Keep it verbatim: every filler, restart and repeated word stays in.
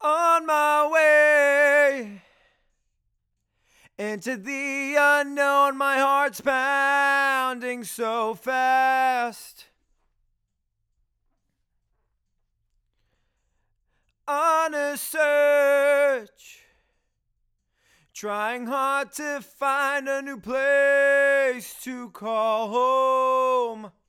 On my way into the unknown, my heart's pounding so fast. On a search, trying hard to find a new place to call home.